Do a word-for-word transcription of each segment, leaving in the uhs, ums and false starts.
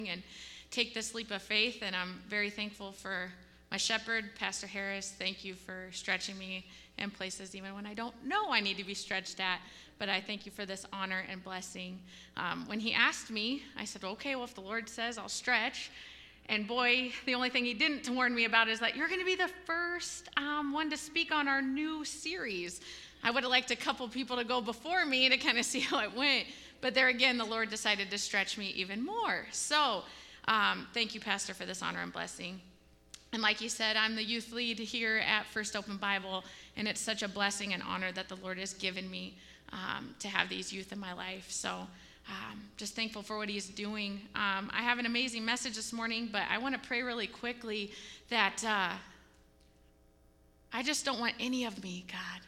and take this leap of faith, and I'm very thankful for my shepherd, Pastor Harris. Thank you for stretching me in places even when I don't know I need to be stretched at, but I thank you for this honor and blessing. Um, when he asked me, I said, okay, well, if the Lord says I'll stretch, and boy, the only thing he didn't warn me about is that you're going to be the first um, one to speak on our new series. I would have liked a couple people to go before me to kind of see how it went, but there again, the Lord decided to stretch me even more. So um, thank you, Pastor, for this honor and blessing. And like you said, I'm the youth lead here at First Open Bible, and it's such a blessing and honor that the Lord has given me um, to have these youth in my life. So um, just thankful for what he's doing. Um, I have an amazing message this morning, but I want to pray really quickly that uh, I just don't want any of me, God.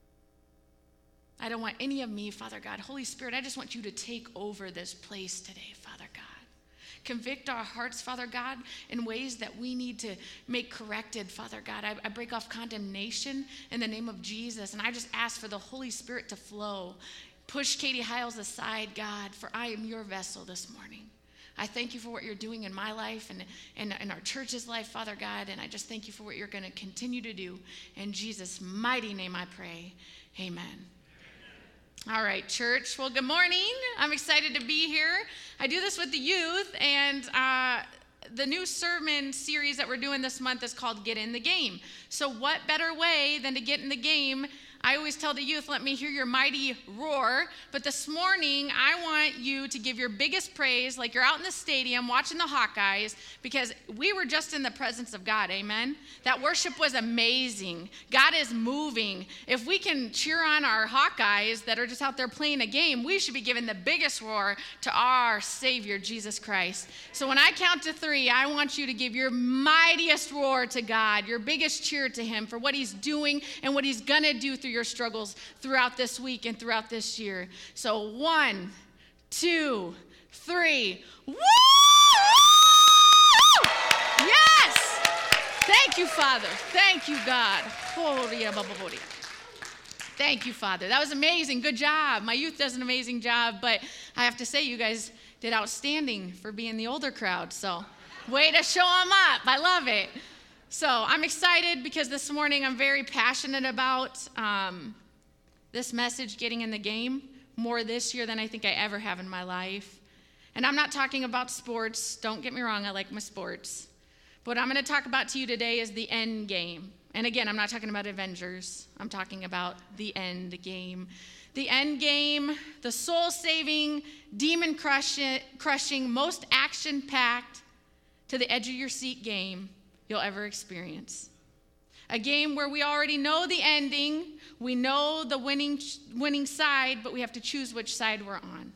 I don't want any of me, Father God. Holy Spirit, I just want you to take over this place today, Father God. Convict our hearts, Father God, in ways that we need to make corrected, Father God. I, I break off condemnation in the name of Jesus, and I just ask for the Holy Spirit to flow. Push Katie Hiles aside, God, for I am your vessel this morning. I thank you for what you're doing in my life and in, in our church's life, Father God, and I just thank you for what you're going to continue to do. In Jesus' mighty name I pray, amen. All right, church. Well, good morning. I'm excited to be here. I do this with the youth, and uh, the new sermon series that we're doing this month is called Get in the Game. So what better way than to get in the game? I always tell the youth, let me hear your mighty roar. But this morning, I want you to give your biggest praise like you're out in the stadium watching the Hawkeyes, because we were just in the presence of God, amen? That worship was amazing. God is moving. If we can cheer on our Hawkeyes that are just out there playing a game, we should be giving the biggest roar to our Savior, Jesus Christ. So when I count to three, I want you to give your mightiest roar to God, your biggest cheer to him for what he's doing and what he's going to do through your struggles throughout this week and throughout this year. So one, two, three. Woo! Yes! Thank you, Father. Thank you, God. Thank you, Father. That was amazing. Good job. My youth does an amazing job, but I have to say you guys did outstanding for being the older crowd. So way to show them up. I love it. So I'm excited because this morning I'm very passionate about um, this message, getting in the game, more this year than I think I ever have in my life. And I'm not talking about sports. Don't get me wrong, I like my sports. But what I'm going to talk about to you today is the end game. And again, I'm not talking about Avengers. I'm talking about the end game. The end game, the soul-saving, demon-crushing, most action-packed, to the edge of your seat game you'll ever experience. A game where we already know the ending, we know the winning winning side, but we have to choose which side we're on.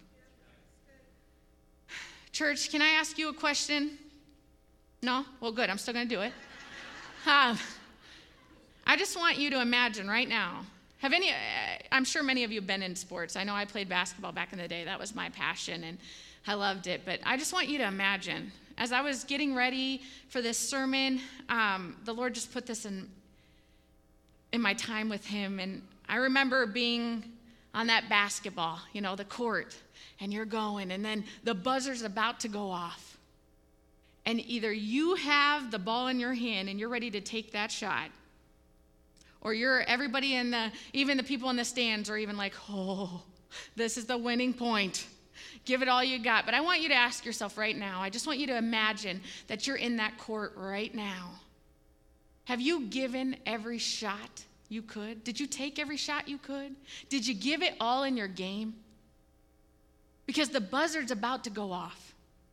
Church, can I ask you a question? No? Well, good. I'm still going to do it. Um, I just want you to imagine right now. Have any? I'm sure many of you have been in sports. I know I played basketball back in the day. That was my passion, and I loved it. But I just want you to imagine. As I was getting ready for this sermon, um, the Lord just put this in, in my time with him. And I remember being on that basketball, you know, the court, and you're going, and then the buzzer's about to go off. And either you have the ball in your hand and you're ready to take that shot, or you're everybody in the, even the people in the stands are even like, oh, this is the winning point. Give it all you got. But I want you to ask yourself right now, I just want you to imagine that you're in that court right now. Have you given every shot you could? Did you take every shot you could? Did you give it all in your game? Because the buzzard's about to go off.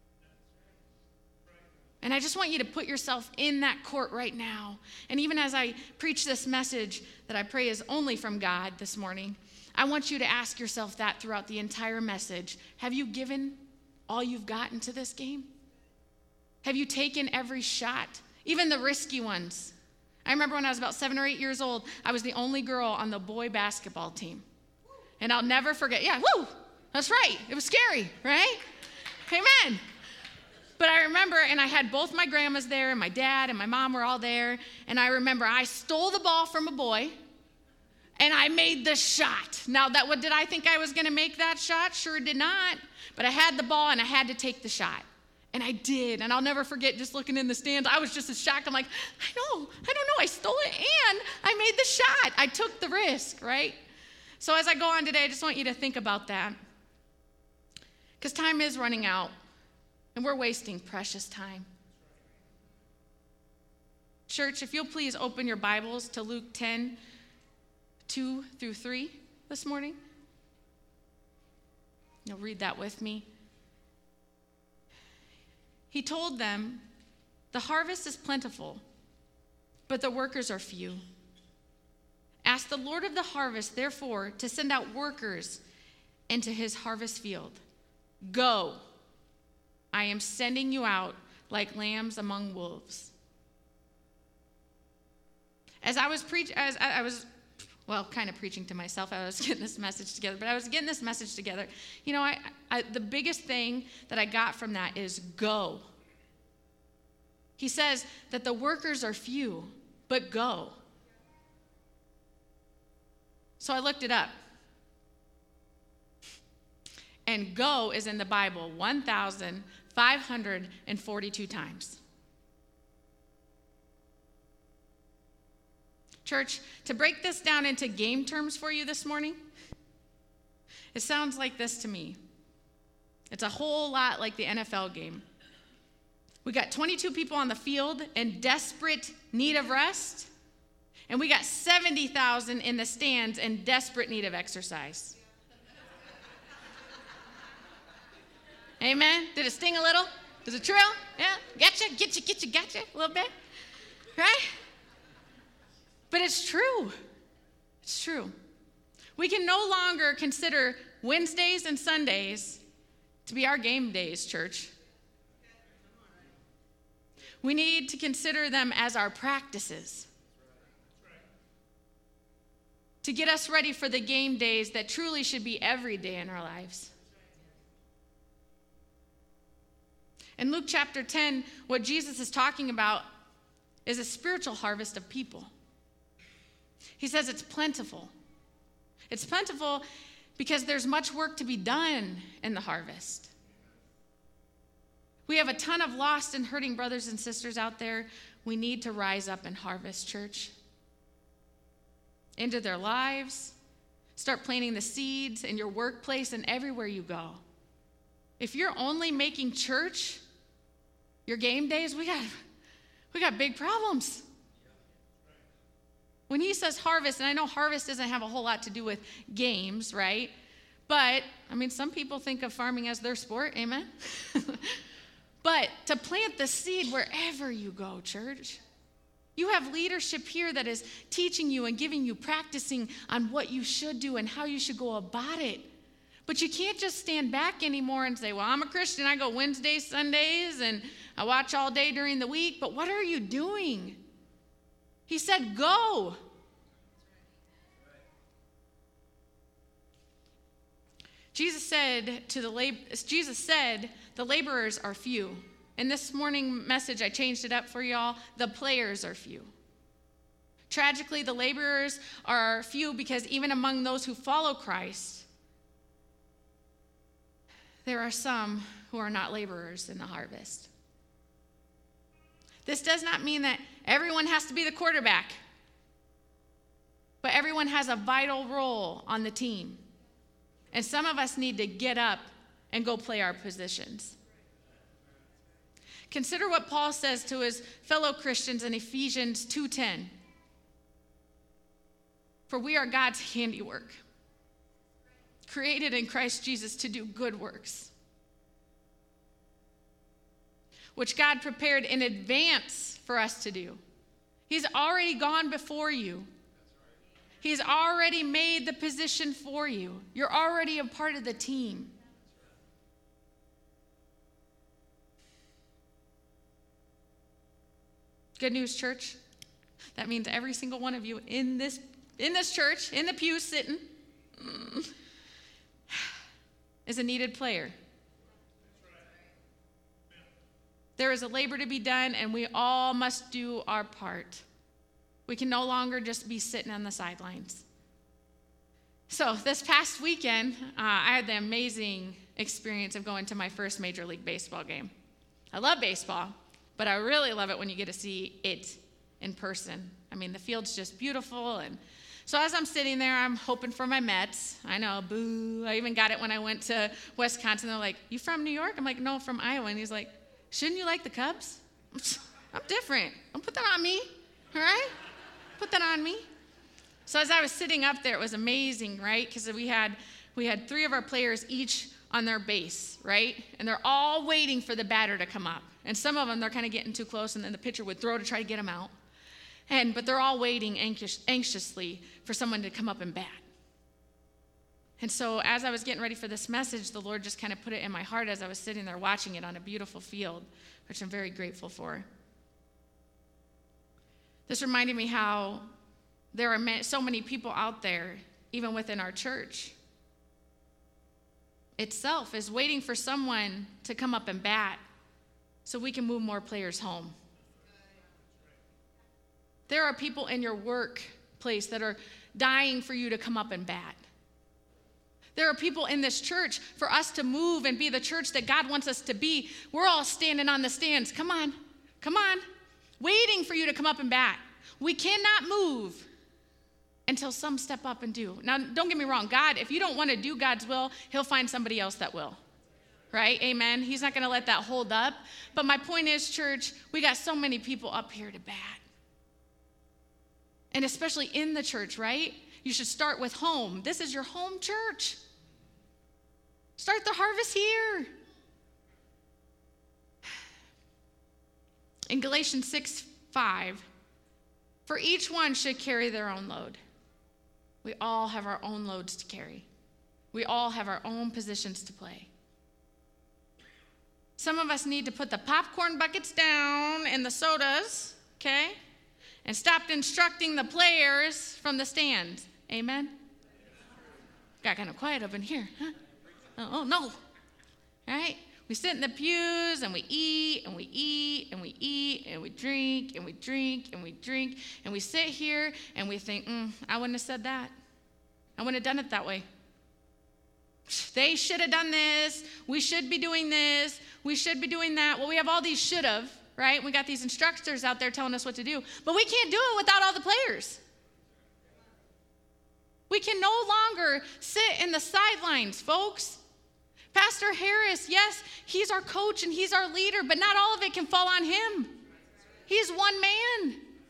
And I just want you to put yourself in that court right now. And even as I preach this message that I pray is only from God this morning, I want you to ask yourself that throughout the entire message. Have you given all you've got into this game? Have you taken every shot, even the risky ones? I remember when I was about seven or eight years old, I was the only girl on the boy basketball team. And I'll never forget. Yeah, woo, that's right. It was scary, right? Amen. But I remember, and I had both my grandmas there, and my dad and my mom were all there. And I remember I stole the ball from a boy, and I made the shot. Now, that what did I think I was going to make that shot? Sure did not. But I had the ball, and I had to take the shot. And I did, and I'll never forget just looking in the stands. I was just as shocked. I'm like, I know, I don't know. I stole it, and I made the shot. I took the risk, right? So as I go on today, I just want you to think about that. Because time is running out, and we're wasting precious time. Church, if you'll please open your Bibles to Luke ten, two through three this morning. You'll read that with me. He told them, the harvest is plentiful, but the workers are few. Ask the Lord of the harvest, therefore, to send out workers into his harvest field. Go, I am sending you out like lambs among wolves. As I was preach, as I was, well, kind of preaching to myself, I was getting this message together, but I was getting this message together. You know, I, I the biggest thing that I got from that is go. He says that the workers are few, but go. So I looked it up. And go is in the Bible one thousand five hundred forty-two times. Church, to break this down into game terms for you this morning, it sounds like this to me. It's a whole lot like the N F L game. We got twenty-two people on the field in desperate need of rest, and we got seventy thousand in the stands in desperate need of exercise. Amen? Did it sting a little? Does it trill? Yeah? Gotcha? Get you, get you, gotcha? A little bit? Right? But it's true. It's true. We can no longer consider Wednesdays and Sundays to be our game days, church. We need to consider them as our practices to get us ready for the game days that truly should be every day in our lives. In Luke chapter ten, what Jesus is talking about is a spiritual harvest of people. He says it's plentiful. It's plentiful because there's much work to be done in the harvest. We have a ton of lost and hurting brothers and sisters out there. We need to rise up and harvest, church, into their lives. Start planting the seeds in your workplace and everywhere you go. If you're only making church your game days, we got, we got big problems. When he says harvest, and I know harvest doesn't have a whole lot to do with games, right? But, I mean, some people think of farming as their sport, amen? But to plant the seed wherever you go, church. You have leadership here that is teaching you and giving you practicing on what you should do and how you should go about it. But you can't just stand back anymore and say, well, I'm a Christian. I go Wednesdays, Sundays, and I watch all day during the week. But what are you doing? He said, go. Jesus said to the lab- Jesus said, the laborers are few. In this morning message, I changed it up for y'all. The players are few. Tragically, the laborers are few because even among those who follow Christ, there are some who are not laborers in the harvest. This does not mean that everyone has to be the quarterback, but everyone has a vital role on the team. And some of us need to get up and go play our positions. Consider what Paul says to his fellow Christians in Ephesians two ten. For we are God's handiwork, created in Christ Jesus to do good works, which God prepared in advance for us to do. He's already gone before you. He's already made the position for you. You're already a part of the team. Good news, church. That means every single one of you in this in this church, in the pew sitting, mm, is a needed player. There is a labor to be done, and we all must do our part. We can no longer just be sitting on the sidelines. So this past weekend, uh, I had the amazing experience of going to my first Major League Baseball game. I love baseball, but I really love it when you get to see it in person. I mean, the field's just beautiful. And so as I'm sitting there, I'm hoping for my Mets. I know, boo. I even got it when I went to Wisconsin. They're like, you from New York? I'm like, no, from Iowa. And he's like, shouldn't you like the Cubs? I'm different. Don't put that on me, all right? Put that on me. So as I was sitting up there, it was amazing, right? Because we had we had three of our players each on their base, right? And they're all waiting for the batter to come up. And some of them, they're kind of getting too close, and then the pitcher would throw to try to get them out. And but they're all waiting anxious, anxiously for someone to come up and bat. And so as I was getting ready for this message, the Lord just kind of put it in my heart as I was sitting there watching it on a beautiful field, which I'm very grateful for. This reminded me how there are so many people out there, even within our church itself, is waiting for someone to come up and bat so we can move more players home. There are people in your workplace that are dying for you to come up and bat. There are people in this church for us to move and be the church that God wants us to be. We're all standing on the stands. Come on, come on. Waiting for you to come up and bat. We cannot move until some step up and do. Now, don't get me wrong. God, if you don't want to do God's will, he'll find somebody else that will. Right? Amen? He's not going to let that hold up. But my point is, church, we got so many people up here to bat. And especially in the church, right? You should start with home. This is your home church. Start the harvest here. In Galatians six five, for each one should carry their own load. We all have our own loads to carry. We all have our own positions to play. Some of us need to put the popcorn buckets down and the sodas, okay? And stop instructing the players from the stands. Amen? Got kind of quiet up in here, huh? Oh, oh no. All right? We sit in the pews and we eat and we eat and we eat and we drink and we drink and we drink and we sit here and we think, mm, I wouldn't have said that. I wouldn't have done it that way. They should have done this. We should be doing this. We should be doing that. Well, we have all these should have, right? We got these instructors out there telling us what to do. But we can't do it without all the players. We can no longer sit in the sidelines, folks. Pastor Harris, yes, he's our coach and he's our leader, but not all of it can fall on him. He's one man.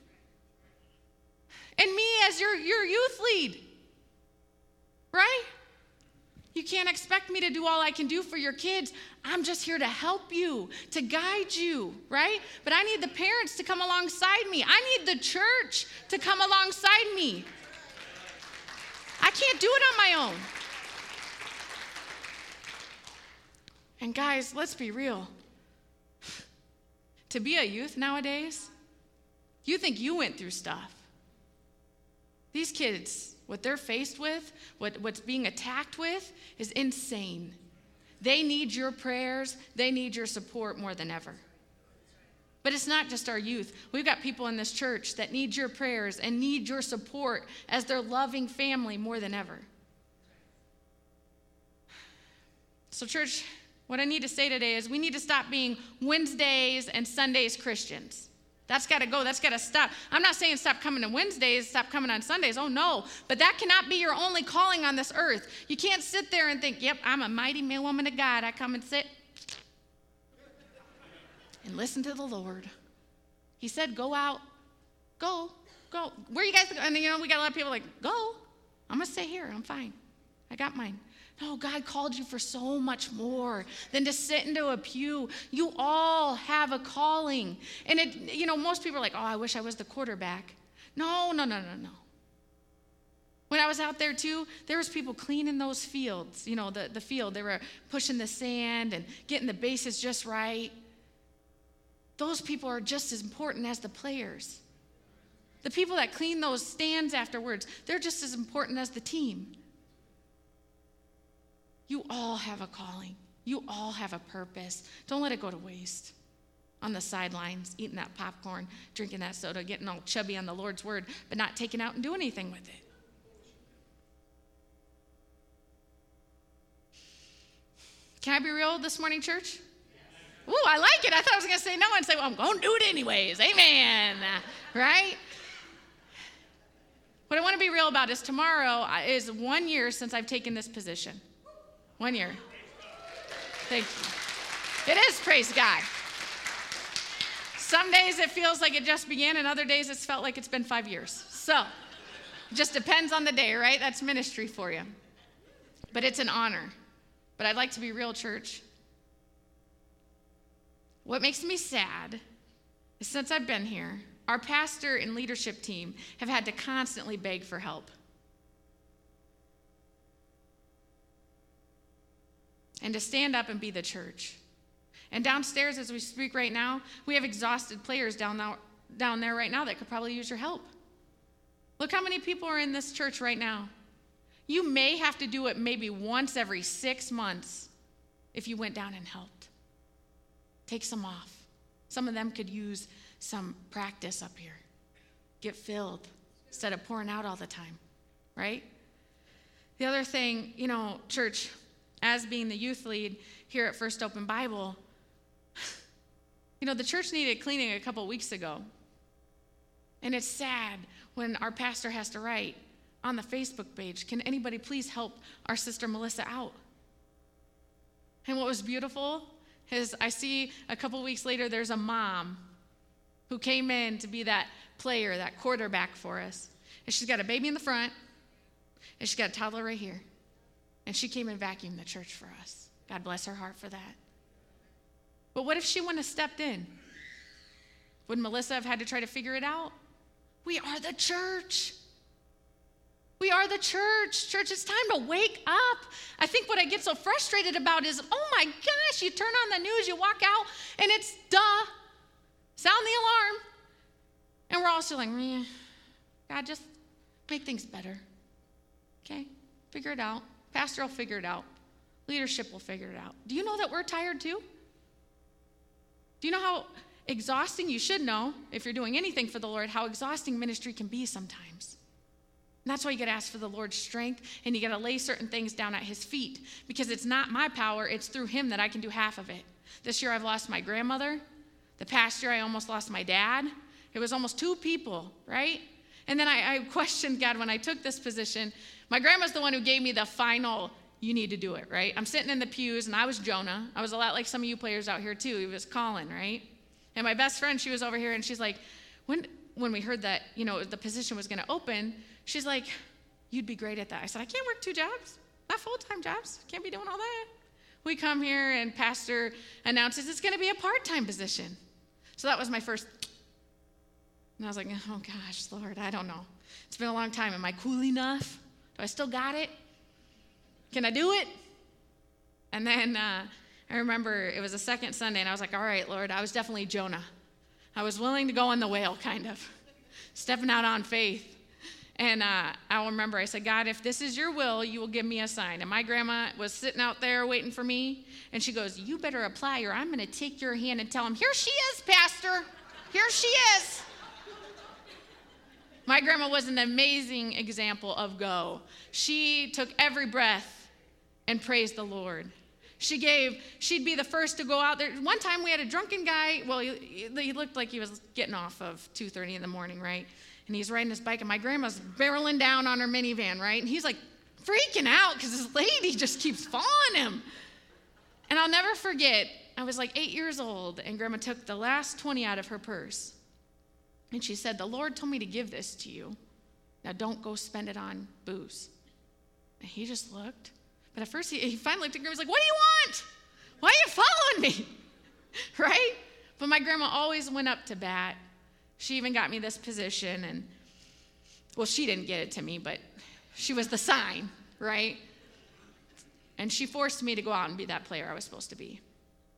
And me as your, your youth lead, right? You can't expect me to do all I can do for your kids. I'm just here to help you, to guide you, right? But I need the parents to come alongside me. I need the church to come alongside me. I can't do it on my own. And guys, let's be real. To be a youth nowadays, you think you went through stuff. These kids, what they're faced with, what, what's being attacked with, is insane. They need your prayers. They need your support more than ever. But it's not just our youth. We've got people in this church that need your prayers and need your support as their loving family more than ever. So, church, what I need to say today is we need to stop being Wednesdays and Sundays Christians. That's got to go. That's got to stop. I'm not saying stop coming on Wednesdays, stop coming on Sundays. Oh, no. But that cannot be your only calling on this earth. You can't sit there and think, yep, I'm a mighty man, woman of God. I come and sit and listen to the Lord. He said, go out. Go. Go. Where are you guys? And, you know, we got a lot of people like, go. I'm going to stay here. I'm fine. I got mine. No, God called you for so much more than to sit into a pew. You all have a calling. And, it, you know, most people are like, oh, I wish I was the quarterback. No, no, no, no, no. When I was out there, too, there was people cleaning those fields, you know, the, the field. They were pushing the sand and getting the bases just right. Those people are just as important as the players. The people that clean those stands afterwards, they're just as important as the team. You all have a calling. You all have a purpose. Don't let it go to waste on the sidelines, eating that popcorn, drinking that soda, getting all chubby on the Lord's word, but not taking out and doing anything with it. Can I be real this morning, church? Ooh, I like it. I thought I was going to say no and say, well, I'm going to do it anyways. Amen. Right? What I want to be real about is tomorrow is one year since I've taken this position. One year. Thank you. It is, praise God. Some days it feels like it just began, and other days it's felt like it's been five years. So, it just depends on the day, right? That's ministry for you. But it's an honor. But I'd like to be real, church. What makes me sad is since I've been here, our pastor and leadership team have had to constantly beg for help. And to stand up and be the church. And downstairs as we speak right now, we have exhausted players down there, down there right now that could probably use your help. Look how many people are in this church right now. You may have to do it maybe once every six months if you went down and helped. Take some off. Some of them could use some practice up here. Get filled instead of pouring out all the time, right? The other thing, you know, church, as being the youth lead here at First Open Bible, you know, the church needed cleaning a couple weeks ago. And it's sad when our pastor has to write on the Facebook page, can anybody please help our sister Melissa out? And what was beautiful is I see a couple weeks later there's a mom who came in to be that player, that quarterback for us. And she's got a baby in the front, and she's got a toddler right here. And she came and vacuumed the church for us. God bless her heart for that. But what if she wouldn't have stepped in? Would Melissa have had to try to figure it out? We are the church. We are the church. Church, it's time to wake up. I think what I get so frustrated about is, oh my gosh, you turn on the news, you walk out, and it's duh. Sound the alarm. And we're all still like, meh. God, just make things better. Okay? Figure it out. Pastor will figure it out. Leadership will figure it out. Do you know that we're tired too? Do you know how exhausting, you should know, if you're doing anything for the Lord, how exhausting ministry can be sometimes? And that's why you got to ask for the Lord's strength, and you got to lay certain things down at his feet, because it's not my power, it's through him that I can do half of it. This year I've lost my grandmother. The past year I almost lost my dad. It was almost two people, right? And then I, I questioned God when I took this position. My grandma's the one who gave me the final, you need to do it, right? I'm sitting in the pews, and I was Jonah. I was a lot like some of you players out here too. He was Colin, right? And my best friend, she was over here, and she's like, when when we heard that, you know, the position was going to open, she's like, you'd be great at that. I said, I can't work two jobs, not full-time jobs. Can't be doing all that. We come here, and pastor announces it's going to be a part-time position. So that was my first, and I was like, oh gosh, Lord, I don't know. It's been a long time. Am I cool enough? Do I still got it? Can I do it? And then uh, I remember it was a second Sunday, and I was like, all right, Lord, I was definitely Jonah. I was willing to go in the whale, kind of, stepping out on faith. And uh, I'll remember, I said, God, if this is your will, you will give me a sign. And my grandma was sitting out there waiting for me, and she goes, you better apply, or I'm going to take your hand and tell him, here she is, Pastor. Here she is. My grandma was an amazing example of go. She took every breath and praised the Lord. She gave, she'd be the first to go out there. One time we had a drunken guy, well, he, he looked like he was getting off of two thirty in the morning, right? And he's riding his bike, and my grandma's barreling down on her minivan, right? And he's like freaking out because this lady just keeps following him. And I'll never forget, I was like eight years old, and grandma took the last twenty out of her purse. And she said, the Lord told me to give this to you. Now don't go spend it on booze. And he just looked. But at first, he, he finally looked at grandma. He was like, what do you want? Why are you following me? Right? But my grandma always went up to bat. She even got me this position. And, well, she didn't get it to me, but she was the sign, right? And she forced me to go out and be that player I was supposed to be.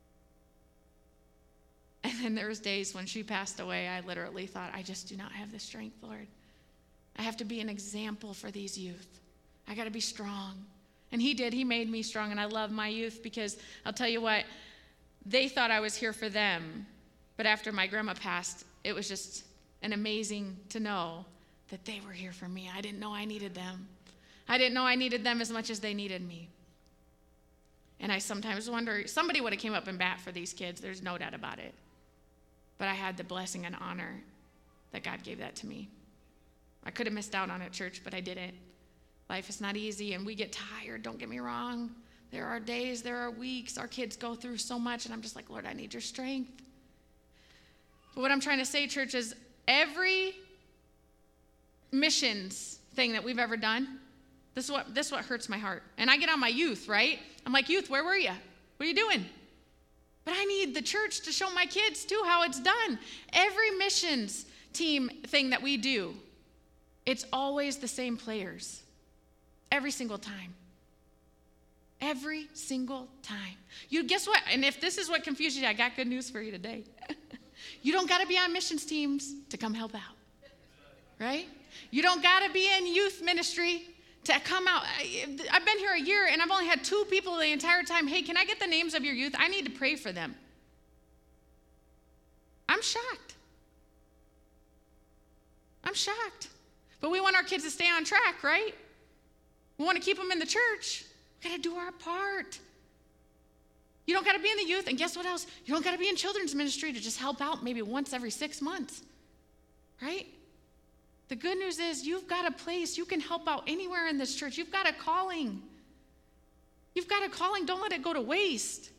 And then there was days when she passed away, I literally thought, I just do not have the strength, Lord. I have to be an example for these youth. I got to be strong. And he did. He made me strong, and I love my youth because I'll tell you what, they thought I was here for them. But after my grandma passed, it was just an amazing to know that they were here for me. I didn't know I needed them. I didn't know I needed them as much as they needed me. And I sometimes wonder, somebody would have came up and bat for these kids. There's no doubt about it. But I had the blessing and honor that God gave that to me. I could have missed out on it, church, but I didn't. Life is not easy, and we get tired. Don't get me wrong. There are days, there are weeks. Our kids go through so much, and I'm just like, Lord, I need your strength. But what I'm trying to say, church, is every missions thing that we've ever done, this is what this is what hurts my heart. And I get on my youth, right? I'm like, youth, where were you? What are you doing? But I need the church to show my kids, too, how it's done. Every missions team thing that we do, it's always the same players. Every single time. Every single time. You guess what? And if this is what confuses you, I got good news for you today. You don't got to be on missions teams to come help out. Right? You don't got to be in youth ministry to come out. I've been here a year, and I've only had two people the entire time. Hey, can I get the names of your youth? I need to pray for them. I'm shocked. I'm shocked. But we want our kids to stay on track, right? We want to keep them in the church. We got to do our part. You don't got to be in the youth, and guess what else? You don't got to be in children's ministry to just help out maybe once every six months, right? The good news is you've got a place. You can help out anywhere in this church. You've got a calling. You've got a calling. Don't let it go to waste.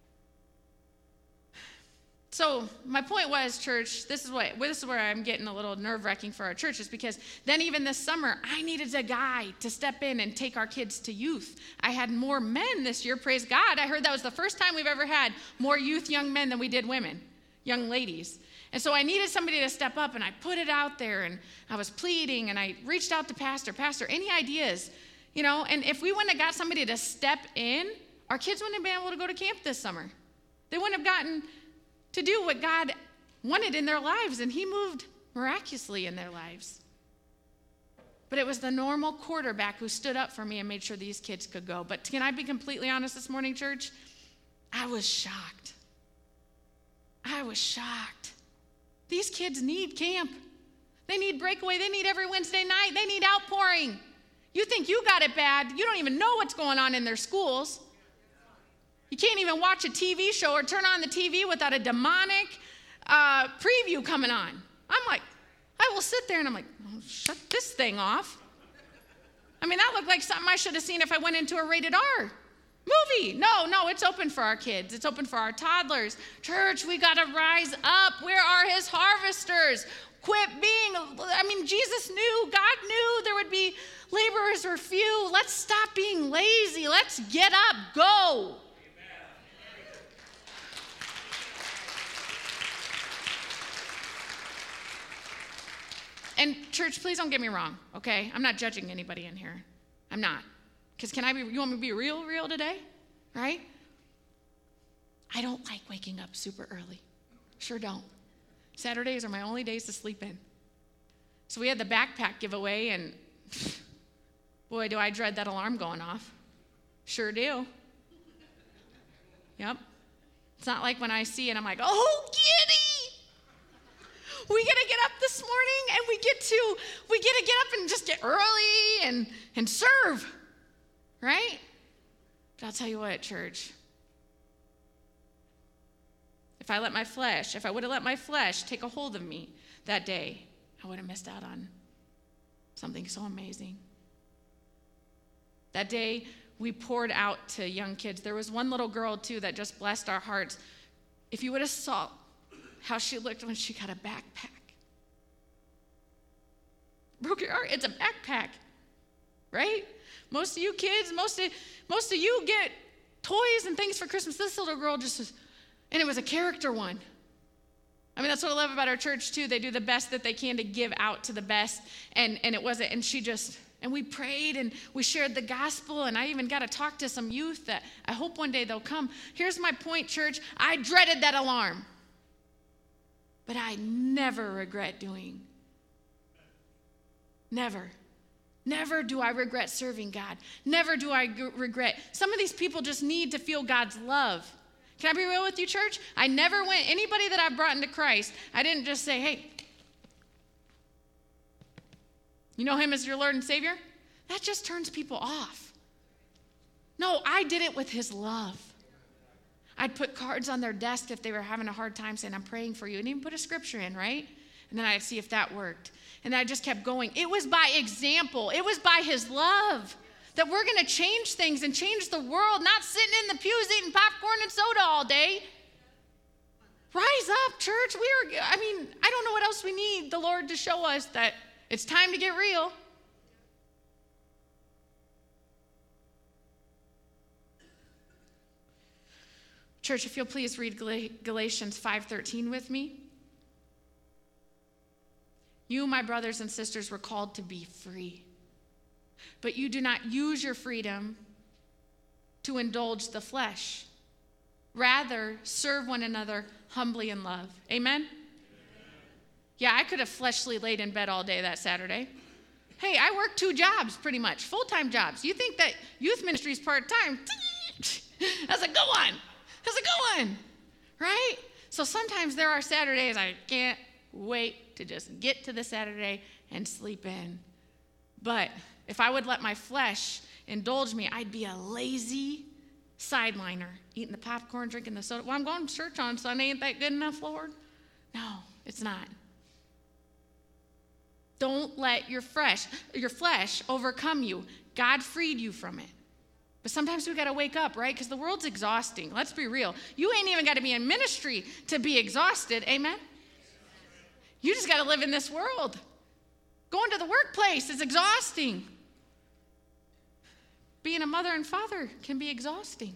So my point was, church, this is what this is where I'm getting a little nerve-wracking for our church, is because then even this summer, I needed a guy to step in and take our kids to youth. I had more men this year, praise God. I heard that was the first time we've ever had more youth young men than we did women, young ladies. And so I needed somebody to step up, and I put it out there, and I was pleading, and I reached out to Pastor, Pastor, any ideas? You know, and if we wouldn't have got somebody to step in, our kids wouldn't have been able to go to camp this summer. They wouldn't have gotten to do what God wanted in their lives, and he moved miraculously in their lives. But it was the normal quarterback who stood up for me and made sure these kids could go. But can I be completely honest this morning, church? I was shocked. I was shocked. These kids need camp. They need breakaway. They need every Wednesday night. They need outpouring. You think you got it bad. You don't even know what's going on in their schools. You can't even watch a T V show or turn on the T V without a demonic uh, preview coming on. I'm like, I will sit there and I'm like, oh, shut this thing off. I mean, that looked like something I should have seen if I went into a rated R movie. No, no, it's open for our kids. It's open for our toddlers. Church, we got to rise up. Where are his harvesters? Quit being, I mean, Jesus knew, God knew there would be laborers or few. Let's stop being lazy. Let's get up, go. And church, please don't get me wrong, okay? I'm not judging anybody in here. I'm not. Because can I be, you want me to be real, real today? Right? I don't like waking up super early. Sure don't. Saturdays are my only days to sleep in. So we had the backpack giveaway, and boy, do I dread that alarm going off. Sure do. Yep. It's not like when I see it, I'm like, oh, giddy. We get to get up this morning, and we get to we get to get up and just get early and, and serve, right? But I'll tell you what, church. If I let my flesh, if I would have let my flesh take a hold of me that day, I would have missed out on something so amazing. That day, we poured out to young kids. There was one little girl, too, that just blessed our hearts. If you would have saw how she looked when she got a backpack. Broke your heart. It's a backpack, right? Most of you kids, most of, most of you get toys and things for Christmas. This little girl just was, and it was a character one. I mean, that's what I love about our church, too. They do the best that they can to give out to the best, and, and it wasn't, and she just, and we prayed, and we shared the gospel, and I even got to talk to some youth that I hope one day they'll come. Here's my point, church. I dreaded that alarm. But I never regret doing. Never. Never do I regret serving God. Never do I g- regret. Some of these people just need to feel God's love. Can I be real with you, church? I never went, anybody that I brought into Christ, I didn't just say, hey, you know him as your Lord and Savior? That just turns people off. No, I did it with his love. I'd put cards on their desk if they were having a hard time saying, I'm praying for you, and even put a scripture in, right? And then I'd see if that worked. And I just kept going. It was by example. It was by his love that we're going to change things and change the world, not sitting in the pews eating popcorn and soda all day. Rise up, church. We are, I mean, I don't know what else we need the Lord to show us that it's time to get real. Church, if you'll please read Galatians five thirteen with me. You, my brothers and sisters, were called to be free. But you do not use your freedom to indulge the flesh. Rather, serve one another humbly in love. Amen? Amen? Yeah, I could have fleshly laid in bed all day that Saturday. Hey, I work two jobs pretty much, full-time jobs. You think that youth ministry is part-time? How's it going? How's it going? Right? So sometimes there are Saturdays I can't wait to just get to the Saturday and sleep in. But if I would let my flesh indulge me, I'd be a lazy sideliner, eating the popcorn, drinking the soda. Well, I'm going to church on Sunday. Ain't that good enough, Lord? No, it's not. Don't let your flesh, your flesh overcome you. God freed you from it. But sometimes we got to wake up, right? Because the world's exhausting. Let's be real. You ain't even got to be in ministry to be exhausted. Amen? You just got to live in this world. Going to the workplace is exhausting. Being a mother and father can be exhausting.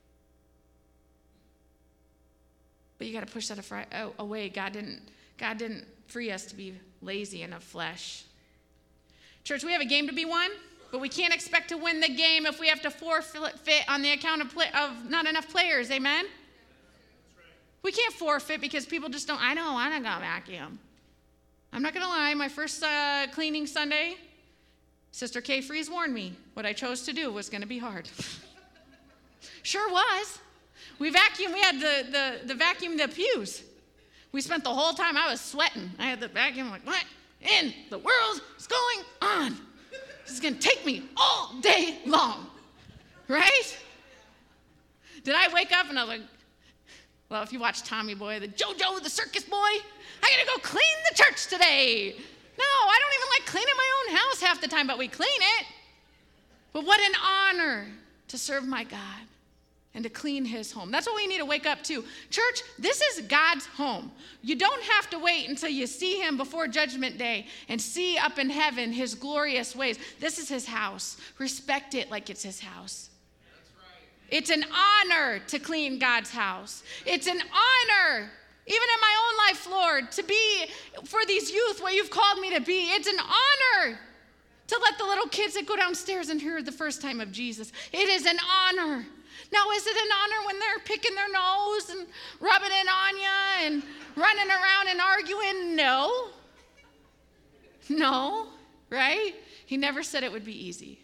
But you got to push that away. God didn't, God didn't free us to be lazy and of flesh. Church, we have a game to be won, but we can't expect to win the game if we have to forfeit on the account of, play, of not enough players. Amen? We can't forfeit because people just don't, I know, I don't got vacuum. I'm not going to lie, my first uh, cleaning Sunday, Sister Kay Freeze warned me what I chose to do was going to be hard. Sure was. We vacuumed, we had the, the, the vacuum the pews. We spent the whole time, I was sweating. I had the vacuum, like, what in the world is going on? This is going to take me all day long, right? Did I wake up and I was like, well, if you watch Tommy Boy, the JoJo, the circus boy, I got to go clean the church today. No, I don't even like cleaning my own house half the time, but we clean it. But what an honor to serve my God and to clean his home. That's what we need to wake up to. Church, this is God's home. You don't have to wait until you see him before Judgment Day and see up in heaven his glorious ways. This is his house. Respect it like it's his house. It's an honor to clean God's house. It's an honor, even in my own life, Lord, to be for these youth what you've called me to be. It's an honor to let the little kids that go downstairs and hear the first time of Jesus. It is an honor. Now, is it an honor when they're picking their nose and rubbing it on you and running around and arguing? No. No, right? He never said it would be easy.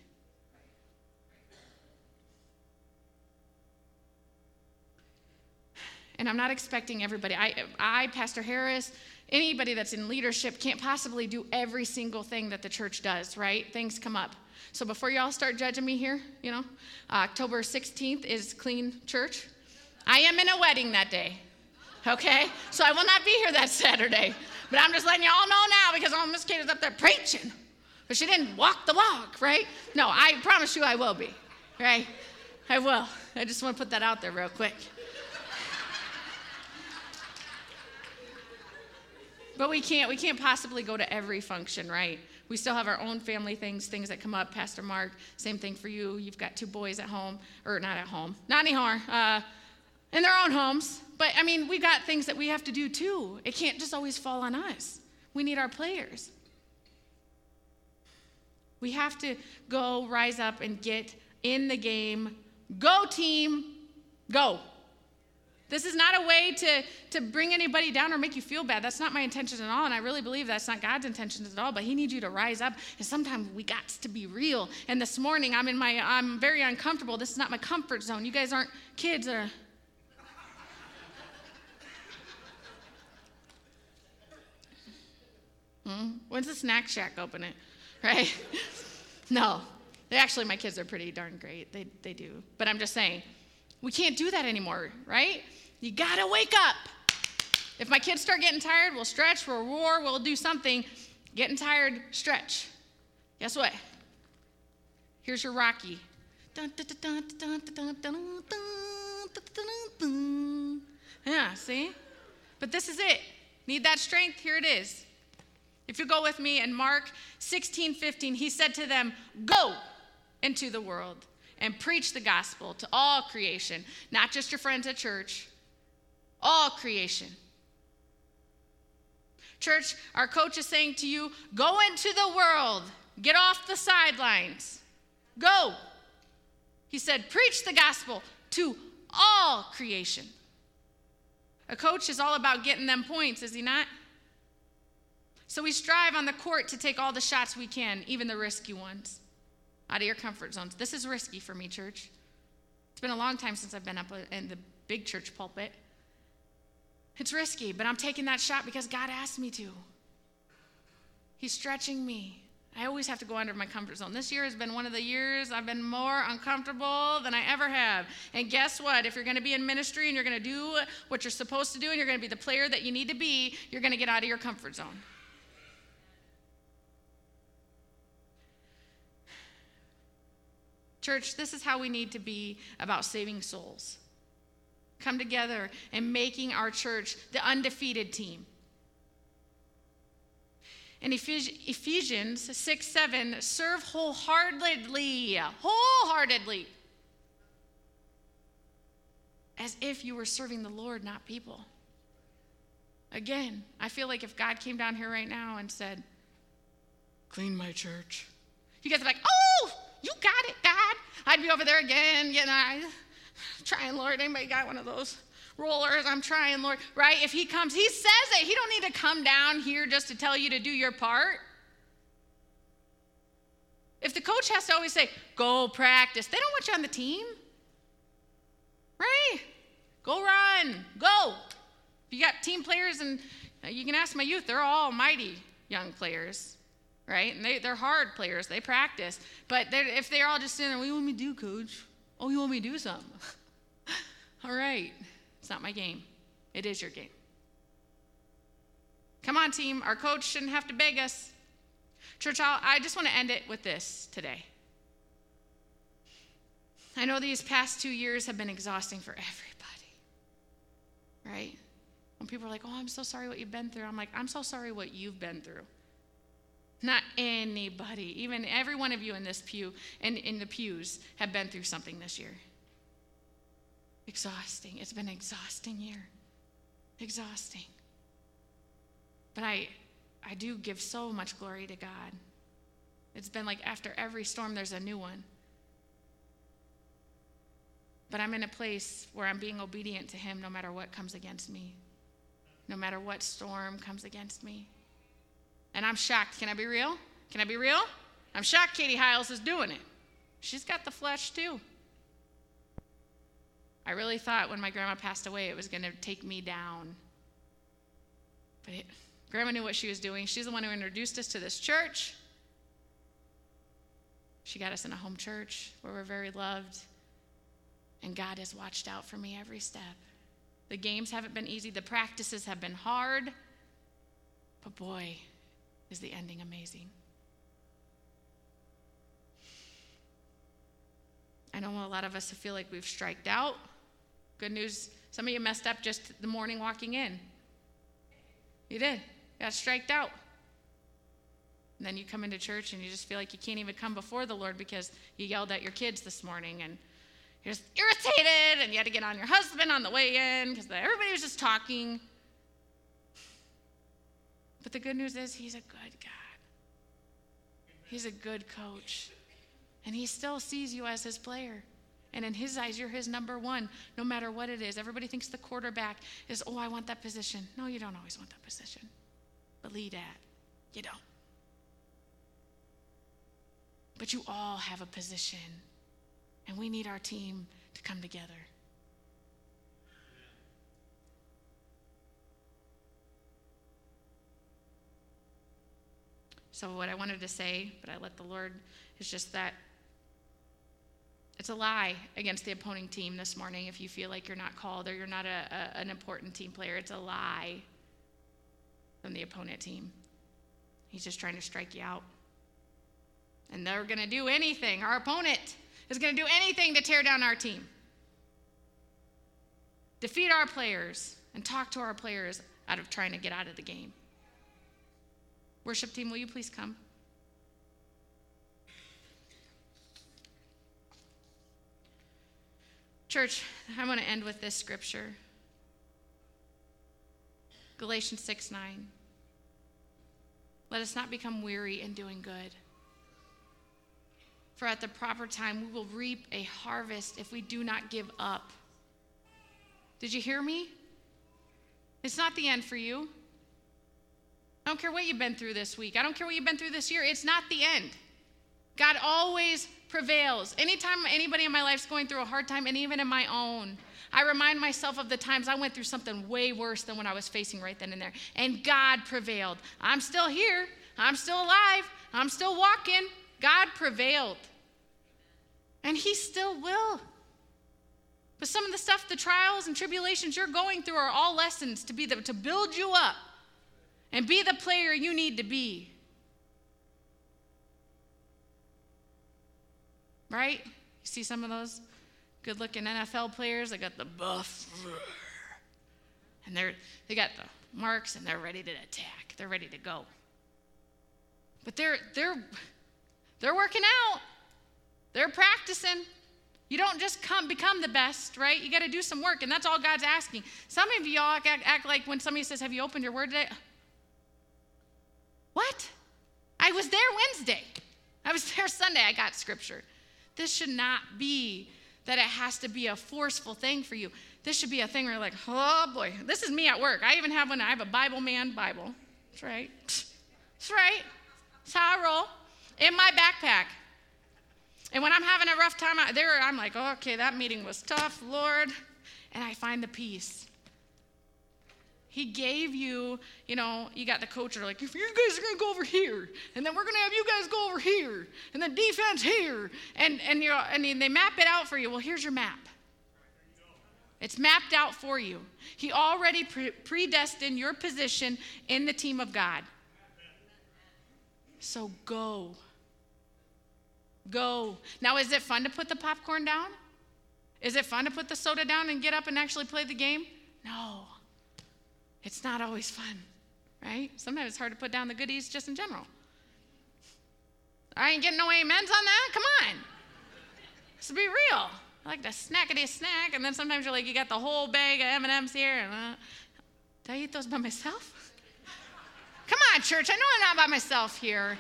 And I'm not expecting everybody. I, I, Pastor Harris, anybody that's in leadership can't possibly do every single thing that the church does, right? Things come up. So before y'all start judging me here, you know, uh, October sixteenth is Clean Church. I am in a wedding that day, okay? So I will not be here that Saturday. But I'm just letting y'all know now because oh, Miss Kate is up there preaching. But she didn't walk the walk, right? No, I promise you I will be, right? I will. I just want to put that out there real quick. But we can't, we can't possibly go to every function, right? We still have our own family things, things that come up. Pastor Mark, same thing for you. You've got two boys at home, or not at home, not anymore, uh, in their own homes. But, I mean, we've got things that we have to do, too. It can't just always fall on us. We need our players. We have to go, rise up, and get in the game. Go, team. Go. This is not a way to, to bring anybody down or make you feel bad. That's not my intention at all, and I really believe that's not God's intentions at all, but he needs you to rise up, and sometimes we got to be real. And this morning, I'm in my, I'm very uncomfortable. This is not my comfort zone. You guys aren't kids. Or... hmm? When's the snack shack open it? Right? No, They actually, my kids are pretty darn great. They, they do. But I'm just saying, we can't do that anymore, right? You got to wake up. If my kids start getting tired, we'll stretch, we'll roar, we'll do something. Getting tired, stretch. Guess what? Here's your Rocky. Yeah, see? But this is it. Need that strength? Here it is. If you go with me in Mark sixteen fifteen, he said to them, go into the world and preach the gospel to all creation, not just your friends at church, all creation. Church, our coach is saying to you, go into the world. Get off the sidelines. Go. He said, preach the gospel to all creation. A coach is all about getting them points, is he not? So we strive on the court to take all the shots we can, even the risky ones, out of your comfort zones. This is risky for me, church. It's been a long time since I've been up in the big church pulpit. It's risky, but I'm taking that shot because God asked me to. He's stretching me. I always have to go under my comfort zone. This year has been one of the years I've been more uncomfortable than I ever have. And guess what? If you're going to be in ministry and you're going to do what you're supposed to do and you're going to be the player that you need to be, you're going to get out of your comfort zone. Church, this is how we need to be about saving souls. Come together and making our church the undefeated team. In Ephesians six seven, serve wholeheartedly, wholeheartedly, as if you were serving the Lord, not people. Again, I feel like if God came down here right now and said, clean my church, you guys are like, oh, you got it, God. I'd be over there again, you know, I, trying, Lord. Anybody got one of those rollers? I'm trying, Lord. Right? If he comes, he says it. He don't need to come down here just to tell you to do your part. If the coach has to always say, go practice, they don't want you on the team. Right? Go run. Go. If you got team players, and you can ask my youth, they're all mighty young players. Right? And they, they're hard players. They practice. But they're, if they're all just sitting there, what do you want me to do, coach? Oh, you want me to do something? All right. It's not my game. It is your game. Come on, team. Our coach shouldn't have to beg us. Church, I'll, I just want to end it with this today. I know these past two years have been exhausting for everybody. Right? When people are like, oh, I'm so sorry what you've been through. I'm like, I'm so sorry what you've been through. Not anybody, even every one of you in this pew and in the pews have been through something this year. Exhausting. It's been an exhausting year. Exhausting. But I I do give so much glory to God. It's been like after every storm, there's a new one. But I'm in a place where I'm being obedient to him no matter what comes against me. No matter what storm comes against me. And I'm shocked. Can I be real? Can I be real? I'm shocked Katie Hiles is doing it. She's got the flesh too. I really thought when my grandma passed away it was going to take me down. But it, Grandma knew what she was doing. She's the one who introduced us to this church. She got us in a home church where we're very loved. And God has watched out for me every step. The games haven't been easy. The practices have been hard. But boy, is the ending amazing. I know a lot of us feel like we've striked out. Good news, some of you messed up just the morning walking in. You did. You got striked out. And then you come into church and you just feel like you can't even come before the Lord because you yelled at your kids this morning and you're just irritated and you had to get on your husband on the way in because everybody was just talking. But the good news is he's a good God. He's a good coach. And he still sees you as his player. And in his eyes, you're his number one, no matter what it is. Everybody thinks the quarterback is, oh, I want that position. No, you don't always want that position. But lead at, you don't. But you all have a position. And we need our team to come together. So what I wanted to say, but I let the Lord, is just that It's a lie against the opposing team this morning if you feel like you're not called or you're not a, a, an important team player. It's a lie from the opponent team. He's just trying to strike you out. And they're going to do anything. Our opponent is going to do anything to tear down our team. Defeat our players and talk to our players out of trying to get out of the game. Worship team, will you please come? Church, I want to end with this scripture. Galatians six nine. Let us not become weary in doing good. For at the proper time we will reap a harvest if we do not give up. Did you hear me? It's not the end for you. I don't care what you've been through this week. I don't care what you've been through this year. It's not the end. God always prevails. Anytime anybody in my life's going through a hard time, and even in my own, I remind myself of the times I went through something way worse than what I was facing right then and there. And God prevailed. I'm still here. I'm still alive. I'm still walking. God prevailed. And he still will. But some of the stuff, the trials and tribulations you're going through are all lessons to be the, to build you up and be the player you need to be. Right? You see some of those good-looking N F L players, they got the buff, and they're they got the marks, and they're ready to attack. They're ready to go. But they're they're they're working out. They're practicing. You don't just come become the best, right? You got to do some work, and that's all God's asking. Some of y'all act, act like when somebody says, "Have you opened your word today?" What? I was there Wednesday. I was there Sunday. I got scripture. This should not be that it has to be a forceful thing for you. This should be a thing where you're like, oh boy, this is me at work. I even have one. I have a Bible man Bible. That's right. That's right. That's how I roll. In my backpack. And when I'm having a rough time out there, I'm like, oh, okay, that meeting was tough, Lord. And I find the peace. He gave you, you know, you got the coach, are like, if you guys are going to go over here, and then we're going to have you guys go over here, and then defense here, and and you and they map it out for you. Well, here's your map. It's mapped out for you. He already pre- predestined your position in the team of God. So go. Go. Now, is it fun to put the popcorn down? Is it fun to put the soda down and get up and actually play the game? No. It's not always fun, right? Sometimes it's hard to put down the goodies just in general. I ain't getting no amens on that. Come on. Let's be real. I like to snackety snack, and then sometimes you're like, you got the whole bag of M and M's here. And, uh, did I eat those by myself? Come on, church. I know I'm not by myself here.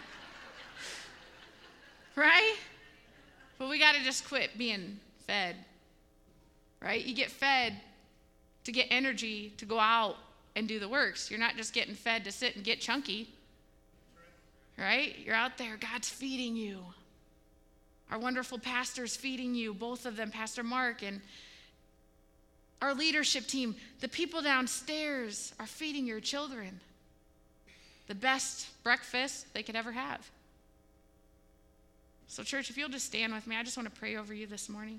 Right? But we got to just quit being fed, right? You get fed to get energy to go out and do the works. You're not just getting fed to sit and get chunky, right? You're out there. God's feeding you. Our wonderful pastor's feeding you, both of them, Pastor Mark and our leadership team. The people downstairs are feeding your children the best breakfast they could ever have. So, church, if you'll just stand with me, I just want to pray over you this morning.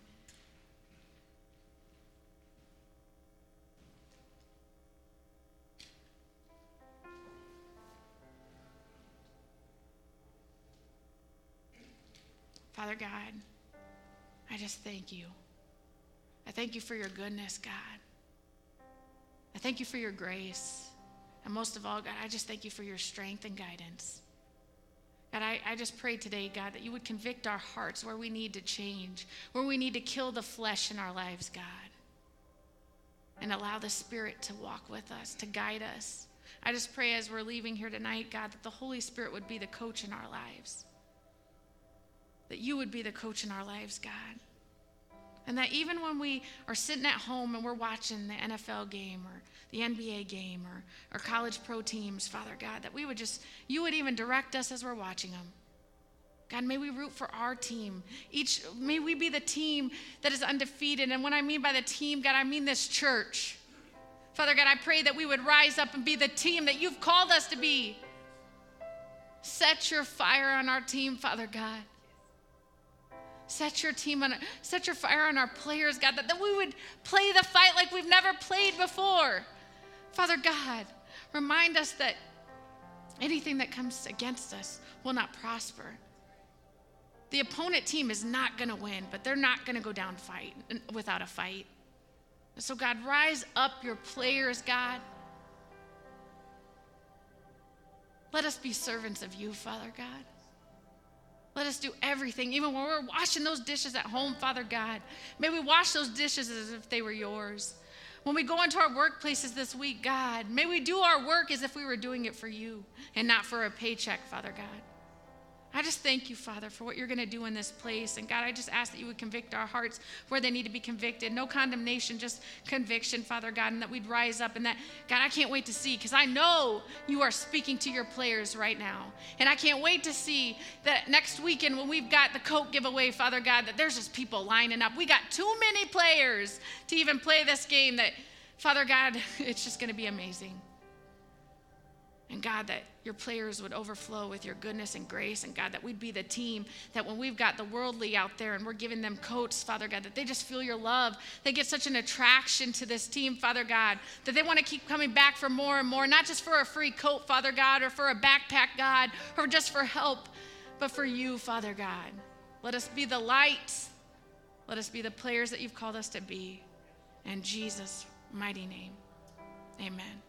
Father God, I just thank you. I thank you for your goodness, God. I thank you for your grace. And most of all, God, I just thank you for your strength and guidance. God, I, I just pray today, God, that you would convict our hearts where we need to change, where we need to kill the flesh in our lives, God, and allow the Spirit to walk with us, to guide us. I just pray as we're leaving here tonight, God, that the Holy Spirit would be the coach in our lives, that you would be the coach in our lives, God, and that even when we are sitting at home and we're watching the N F L game or the N B A game or, or college pro teams, Father God, that we would just, you would even direct us as we're watching them. God, may we root for our team. Each, may we be the team that is undefeated. And what I mean by the team, God, I mean this church. Father God, I pray that we would rise up and be the team that you've called us to be. Set your fire on our team, Father God. Set your team on, set your fire on our players, God, that, that we would play the fight like we've never played before. Father God, remind us that anything that comes against us will not prosper. The opponent team is not going to win, but they're not going to go down fight without a fight. So God, rise up your players, God. Let us be servants of you, Father God. Let us do everything, even when we're washing those dishes at home, Father God. May we wash those dishes as if they were yours. When we go into our workplaces this week, God, may we do our work as if we were doing it for you and not for a paycheck, Father God. I just thank you, Father, for what you're going to do in this place. And God, I just ask that you would convict our hearts where they need to be convicted. No condemnation, just conviction, Father God, and that we'd rise up. And that, God, I can't wait to see, because I know you are speaking to your players right now. And I can't wait to see that next weekend when we've got the coat giveaway, Father God, that there's just people lining up. We got too many players to even play this game that, Father God, it's just going to be amazing. And God, that your players would overflow with your goodness and grace. And God, that we'd be the team that when we've got the worldly out there and we're giving them coats, Father God, that they just feel your love. They get such an attraction to this team, Father God, that they want to keep coming back for more and more, not just for a free coat, Father God, or for a backpack, God, or just for help, but for you, Father God. Let us be the light. Let us be the players that you've called us to be. In Jesus' mighty name, amen.